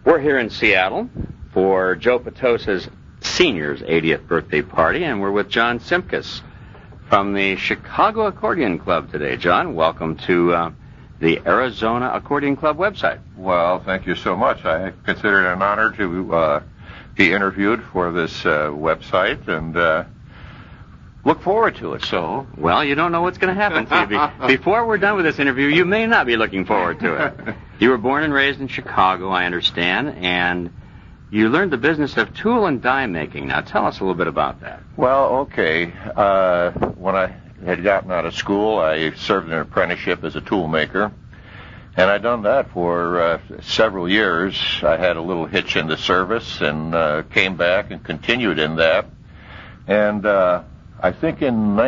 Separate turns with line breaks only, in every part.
We're here in Seattle for Joe Petosa's senior's 80th birthday party, and we're with John Simkus from the Chicago Accordion Club today. John, welcome to the Arizona Accordion Club website.
Well, thank you so much. I consider it an honor to be interviewed for this website, and look forward to it. So,
well, you don't know what's going to happen to you. Before we're done with this interview, you may not be looking forward to it. You were born and raised in Chicago, I understand, and you learned the business of tool and die making. Now, tell us a little bit about that.
Well, okay. When I had gotten out of school, I served an apprenticeship as a tool maker, and I'd done that for several years. I had a little hitch in the service and came back and continued in that. And I think in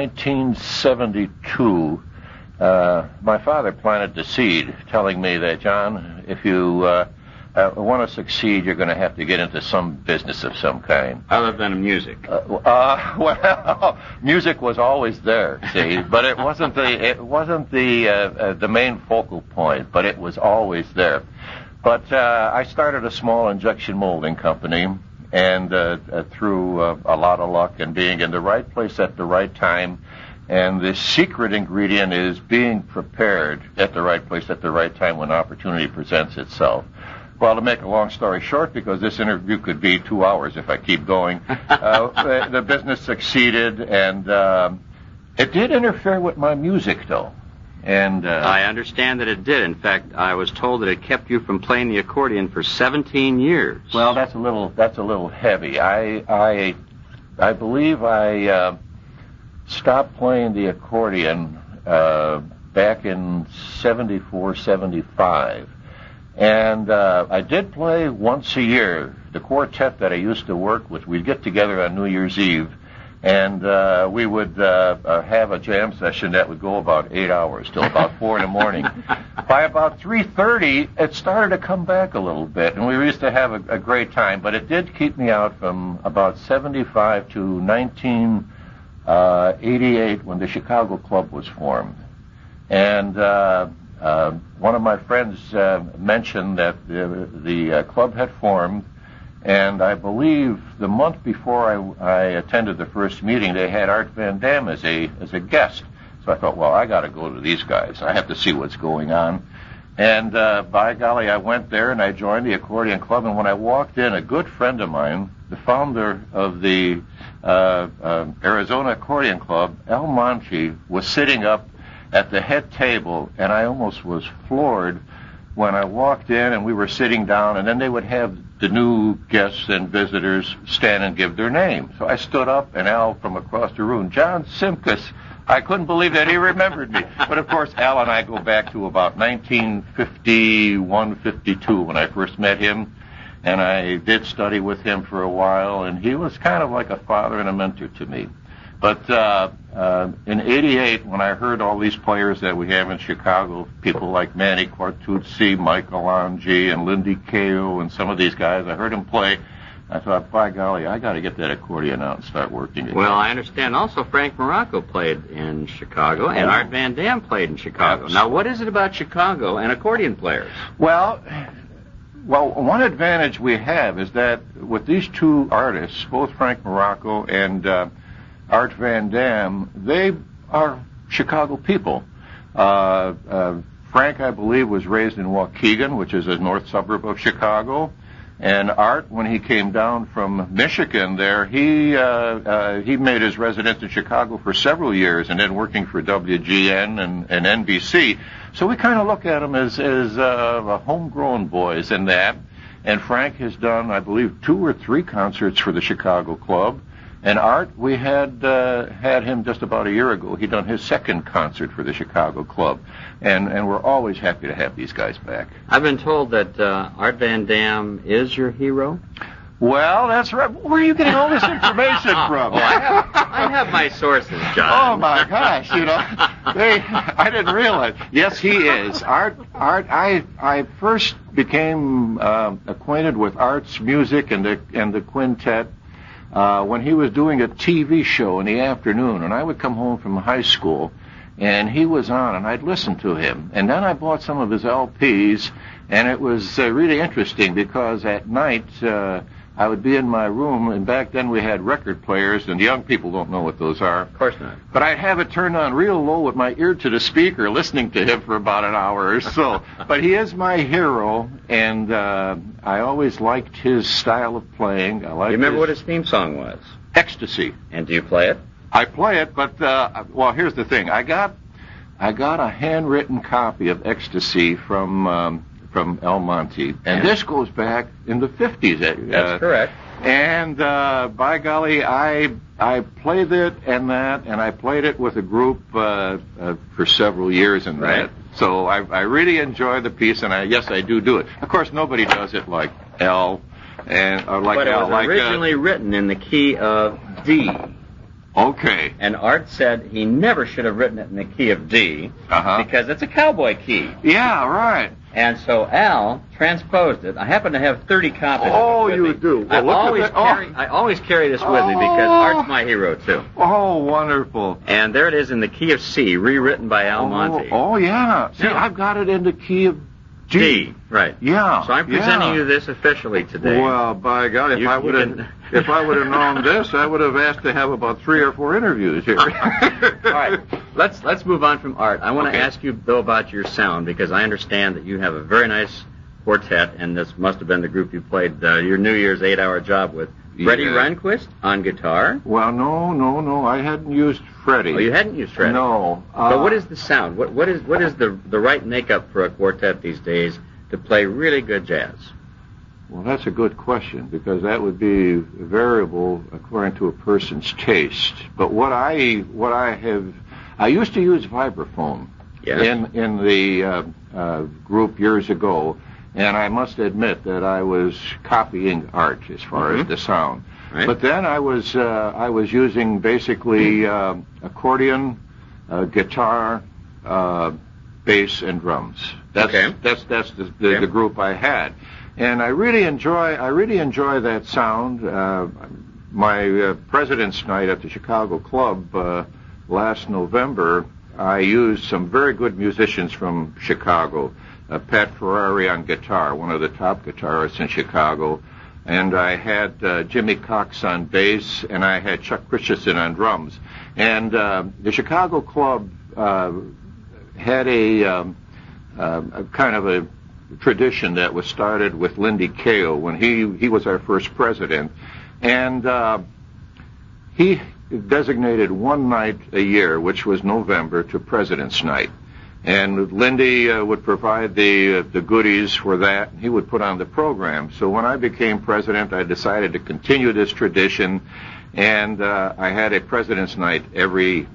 1972, my father planted the seed, telling me that, John, if you want to succeed, you're going to have to get into some business of some kind.
Other than music.
Well, music was always there, see, but it wasn't the main focal point, but it was always there. But I started a small injection molding company, and through a lot of luck and being in the right place at the right time. And the secret ingredient is being prepared at the right place at the right time when opportunity presents itself. Well, to make a long story short, because this interview could be 2 hours if I keep going, the business succeeded, and it did interfere with my music, though. And
I understand that it did. In fact, I was told that it kept you from playing the accordion for 17 years.
Well, that's a little heavy. I believe I stopped playing the accordion back in 74, 75. And I did play once a year. The quartet that I used to work with, we'd get together on New Year's Eve, and we would have a jam session that would go about 8 hours till about 4 in the morning. By about 3:30, it started to come back a little bit, and we used to have a great time. But it did keep me out from about 75 to 1988 when the Chicago Club was formed. And one of my friends mentioned that the club had formed. And I believe the month before I attended the first meeting, they had Art Van Dam as a guest. So I thought, well, I got to go to these guys. I have to see what's going on. And by golly, I went there and I joined the accordion club. And when I walked in, a good friend of mine, the founder of the Arizona Accordion Club, Al Monchi, was sitting up at the head table, and I almost was floored when I walked in and we were sitting down, and then they would have the new guests and visitors stand and give their name. So I stood up, and Al from across the room, John Simkus. I couldn't believe that he remembered me. But, of course, Al and I go back to about 1951, 52 when I first met him, and I did study with him for a while, and he was kind of like a father and a mentor to me. But in 88, when I heard all these players that we have in Chicago, people like Manny Quartuzzi, Mike Alonji, and Lindy Kao, and some of these guys, I heard them play. I thought, by golly, I got to get that accordion out and start working again.
Well, I understand also Frank Morocco played in Chicago, and Art Van Dam played in Chicago. Now, what is it about Chicago and accordion players?
Well, one advantage we have is that with these two artists, both Frank Morocco and Art Van Dam, they are Chicago people. Frank, I believe, was raised in Waukegan, which is a north suburb of Chicago. And Art, when he came down from Michigan there, he made his residence in Chicago for several years and then working for WGN and NBC. So we kind of look at him as homegrown boys in that. And Frank has done, I believe, 2 or 3 concerts for the Chicago Club. And Art, we had him just about a year ago. He'd done his second concert for the Chicago Club. And we're always happy to have these guys back.
I've been told that Art Van Dam is your hero.
Well, that's right. Where are you getting all this information from?
Well, I have my sources, John.
Oh, my gosh, I didn't realize. Yes, he is. Art, I first became acquainted with Art's music and the quintet when he was doing a TV show in the afternoon, and I would come home from high school, and he was on, and I'd listen to him. And then I bought some of his LPs, and it was really interesting because at night I would be in my room, and back then we had record players, and young people don't know what those are.
Of course not.
But I'd have it turned on real low with my ear to the speaker, listening to him for about an hour or so. But he is my hero, and I always liked his style of playing.
You remember what his theme song was?
Ecstasy.
And do you play it?
I play it, but well, here's the thing. I got a handwritten copy of Ecstasy from El Monte, and this goes back in the 50s.
That's correct.
And by golly, I played it and I played it with a group for several years and that. So I really enjoy the piece, and yes, I do it. Of course, nobody does it like El,
but it was originally written in the key of D.
Okay.
And Art said he never should have written it in the key of D because it's a cowboy key.
Yeah, right.
And so Al transposed it. I happen to have 30 copies of it with me.
Do?
Well, I always carry this with me because Art's my hero, too.
Oh, wonderful.
And there it is in the key of C, rewritten by Al Monte.
Oh, yeah. See, I've got it in the key of D.
Right.
Yeah.
So I'm presenting you this officially today.
Well, by God, if I would have known this, I would have asked to have about 3 or 4 interviews here.
All right. Let's move on from Art. I want to ask you, though, about your sound, because I understand that you have a very nice quartet, and this must have been the group you played your New Year's 8-hour job with. Freddie Rehnquist on guitar?
Well, no. I hadn't used Freddie.
Oh, you hadn't used Freddie?
No.
But what is the sound? What is the right makeup for a quartet these days to play really good jazz?
Well, that's a good question, because that would be variable according to a person's taste. But I used to use vibraphone in the group years ago. And I must admit that I was copying Art as far as the sound. Right. But then I was using basically accordion, guitar, bass, and drums. That's the group I had, and I really enjoy that sound. My President's Night at the Chicago Club last November, I used some very good musicians from Chicago. Pat Ferrari on guitar, one of the top guitarists in Chicago, and I had Jimmy Cox on bass, and I had Chuck Christensen on drums. And the Chicago Club had a kind of a tradition that was started with Lindy Kaye when he was our first president, and he designated one night a year, which was November, to President's Night. And Lindy would provide the goodies for that. He would put on the program. So when I became president, I decided to continue this tradition, and I had a President's Night every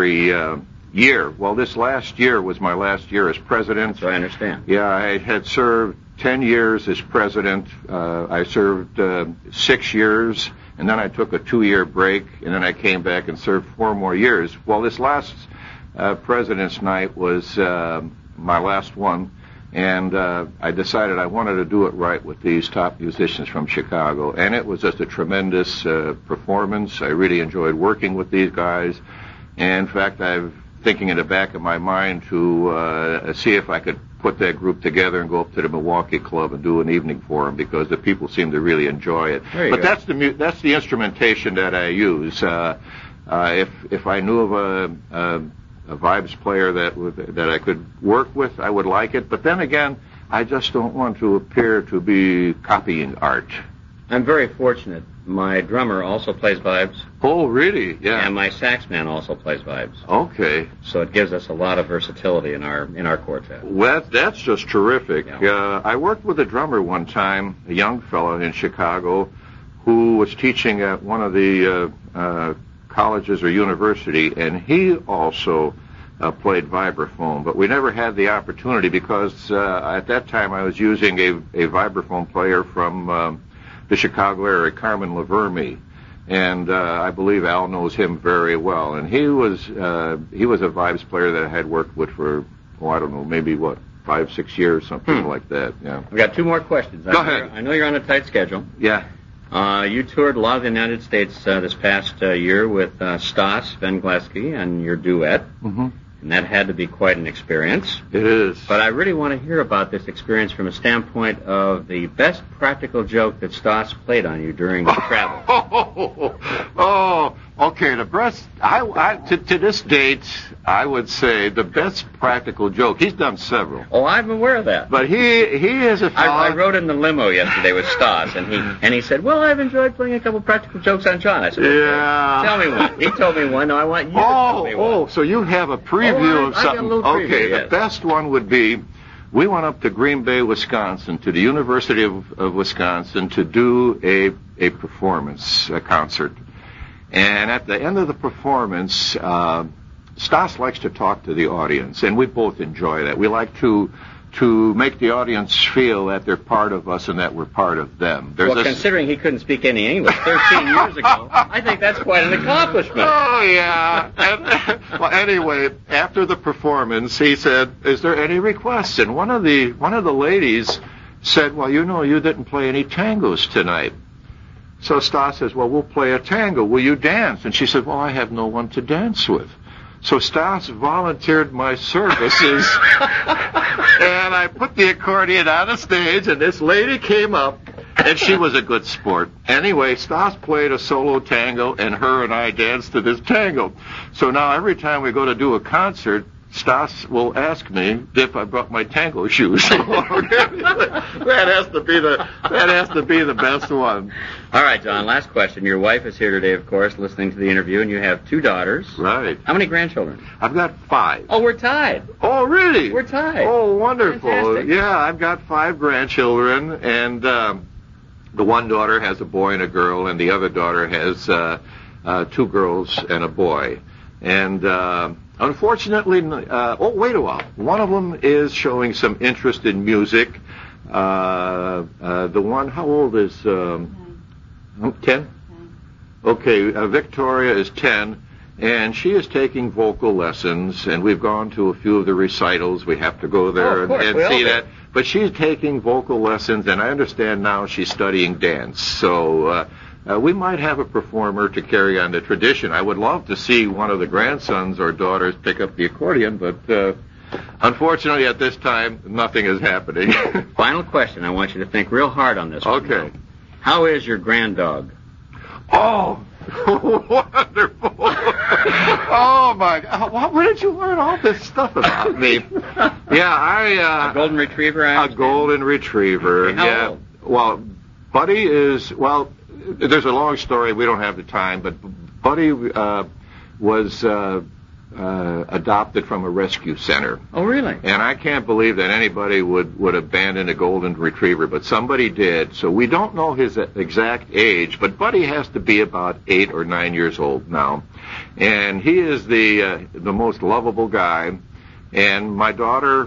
year. Well, this last year was my last year as president.
So I understand.
Yeah, I had served 10 years as president. I served 6 years, and then I took a 2-year break, and then I came back and served 4 more years. Well, this last President's Night was my last one, and I decided I wanted to do it right with these top musicians from Chicago, and it was just a tremendous performance. I really enjoyed working with these guys, and in fact, I'm thinking in the back of my mind to see if I could put that group together and go up to the Milwaukee Club and do an evening for them, because the people seem to really enjoy it. But that's the instrumentation that I use. If I knew of a vibes player that I could work with, I would like it. But then again, I just don't want to appear to be copying Art.
I'm very fortunate. My drummer also plays vibes.
Oh, really? Yeah.
And my sax man also plays vibes.
Okay.
So it gives us a lot of versatility in our quartet.
Well, that's just terrific.
Yeah.
I worked with a drummer one time, a young fellow in Chicago, who was teaching at one of the colleges or university, and he also played vibraphone, but we never had the opportunity because at that time I was using a vibraphone player from the Chicago area, Carmen Laverme, and I believe Al knows him very well, and he was a vibes player that I had worked with for, I don't know, maybe 5-6 years, something like that. Yeah.
We've got 2 more questions.
Go ahead.
I know you're on a tight schedule.
Yeah.
You toured a lot of the United States this past year with Stas Van Gleske and your duet.
Mm-hmm.
And that had to be quite an experience.
It is.
But I really want to hear about this experience from a standpoint of the best practical joke that Stas played on you during the travel.
Okay. The best. To this date, I would say the best practical joke. He's done several.
Oh, I'm aware of that.
But he is a fellow.
I rode in the limo yesterday with Stas, and he said, "Well, I've enjoyed playing a couple practical jokes on John." I said,
"Yeah."
Tell me one. He told me one. No, I want you to tell me one.
So you have a preview of something.
I got a little preview, yes.
The best one would be, we went up to Green Bay, Wisconsin, to the University of Wisconsin to do a performance, a concert. And at the end of the performance, Stas likes to talk to the audience, and we both enjoy that. We like to make the audience feel that they're part of us and that we're part of them.
Considering he couldn't speak any English 13 years ago, I think that's quite an accomplishment.
Oh, yeah. Well, anyway, after the performance, he said, "Is there any requests?" And one of the ladies said, "Well, you didn't play any tangos tonight." So Stas says, "Well, we'll play a tango. Will you dance?" And she said, "Well, I have no one to dance with." So Stas volunteered my services, and I put the accordion on the stage, and this lady came up, and she was a good sport. Anyway, Stas played a solo tango, and her and I danced to this tango. So now every time we go to do a concert, Stas will ask me if I brought my tango shoes. That has to be the best one.
All right, John, last question. Your wife is here today, of course, listening to the interview, and you have 2 daughters.
Right.
How many grandchildren?
I've got 5.
Oh, we're tied.
Oh, really?
We're tied.
Oh, wonderful.
Fantastic.
Yeah, I've got 5 grandchildren, and the one daughter has a boy and a girl, and the other daughter has 2 girls and a boy. And unfortunately, wait a while. One of them is showing some interest in music. The one, how old is 10? Okay, Victoria is 10, and she is taking vocal lessons, and we've gone to a few of the recitals. We have to go there and see that. But she's taking vocal lessons, and I understand now she's studying dance. So we might have a performer to carry on the tradition. I would love to see one of the grandsons or daughters pick up the accordion, but unfortunately at this time, nothing is happening.
Final question. I want you to think real hard on this one.
Okay.
How is your grand dog?
Oh, wonderful. Oh, my God. Where did you learn all this stuff about me? Yeah,
a golden retriever,
A golden retriever.
Okay, how old?
Well, Buddy is, there's a long story. We don't have the time, but Buddy was adopted from a rescue center.
Oh, really?
And I can't believe that anybody would abandon a golden retriever, but somebody did. So we don't know his exact age, but Buddy has to be about 8 or 9 years old now. And he is the most lovable guy. And my daughter,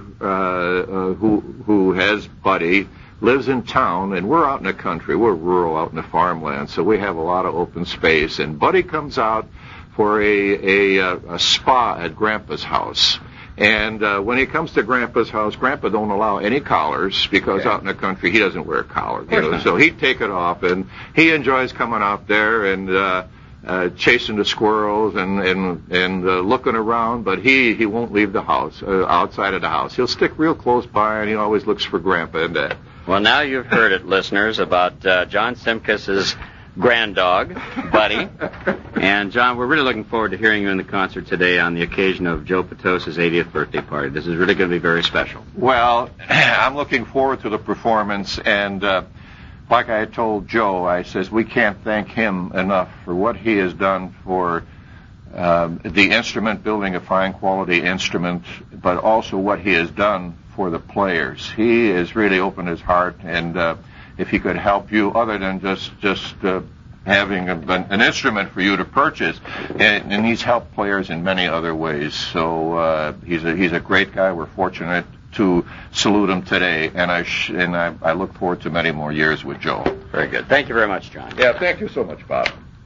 who has Buddy, lives in town, and we're out in the country. We're rural, out in the farmland, so we have a lot of open space. And Buddy comes out for a spa at Grandpa's house. And when he comes to Grandpa's house, Grandpa don't allow any collars because out in the country he doesn't wear a collar. So he'd take it off, and he enjoys coming out there and chasing the squirrels and looking around. But he won't leave the house, outside of the house. He'll stick real close by, and he always looks for Grandpa and Dad.
Well, now you've heard it, listeners, about John Simkis's grand dog, Buddy. And, John, we're really looking forward to hearing you in the concert today on the occasion of Joe Potos's 80th birthday party. This is really going to be very special.
Well, I'm looking forward to the performance, and like I told Joe, I says we can't thank him enough for what he has done for the instrument, building a fine quality instrument, but also what he has done for the players. He has really opened his heart, and if he could help you other than just having an instrument for you to purchase, and he's helped players in many other ways. So he's a great guy. We're fortunate to salute him today, and I look forward to many more years with Joe.
Very good. Thank you very much, John.
Yeah, thank you so much, Bob.